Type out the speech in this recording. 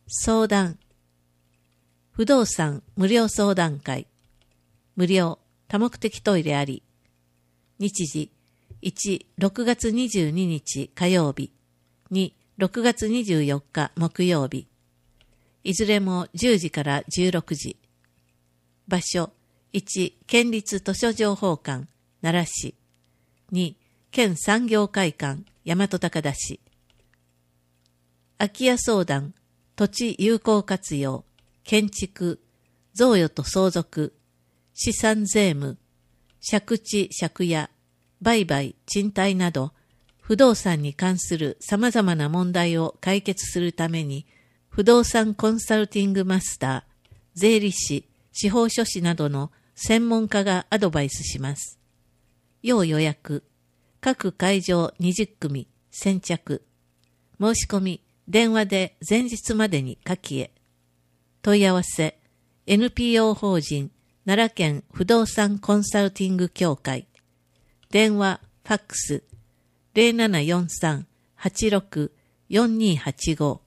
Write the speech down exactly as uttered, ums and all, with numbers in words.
相談。不動産無料相談会。無料、多目的トイレあり。日時、いち、ろくがつにじゅうににち火曜日。に、ろくがつにじゅうよっか木曜日。いずれもじゅうじからじゅうろくじ。場所、いち、県立図書情報館、奈良市。に、県産業会館、大和高田市。空き家相談、土地有効活用、建築、贈与と相続、資産税務、借地借家、売買賃貸など、不動産に関する様々な問題を解決するために、不動産コンサルティングマスター、税理士、司法書士などの専門家がアドバイスします。要予約、各会場にじゅっくみ、先着。申し込み、電話で前日までに下記へ。問い合わせ、エヌピーオー 法人奈良県不動産コンサルティング協会。電話、ファックス、ゼロななよんさん はちろく よんにーはちご